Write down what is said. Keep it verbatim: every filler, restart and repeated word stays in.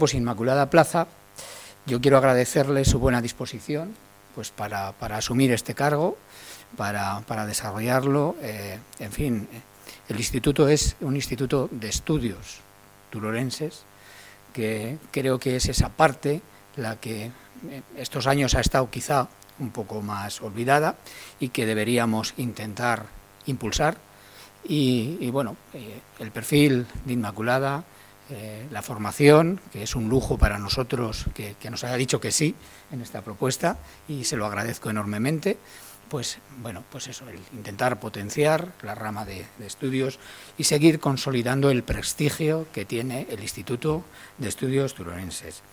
Pues Inmaculada Plaza, yo quiero agradecerle su buena disposición pues para, para asumir este cargo, para, para desarrollarlo. Eh, en fin, el instituto es un instituto de estudios turorenses, que creo que es esa parte la que estos años ha estado quizá un poco más olvidada y que deberíamos intentar impulsar. Y, y bueno, eh, el perfil de Inmaculada, eh, la formación, que es un lujo para nosotros que, que nos haya dicho que sí en esta propuesta, y se lo agradezco enormemente. Pues bueno, pues eso, el intentar potenciar la rama de, de estudios y seguir consolidando el prestigio que tiene el Instituto de Estudios Turorenses.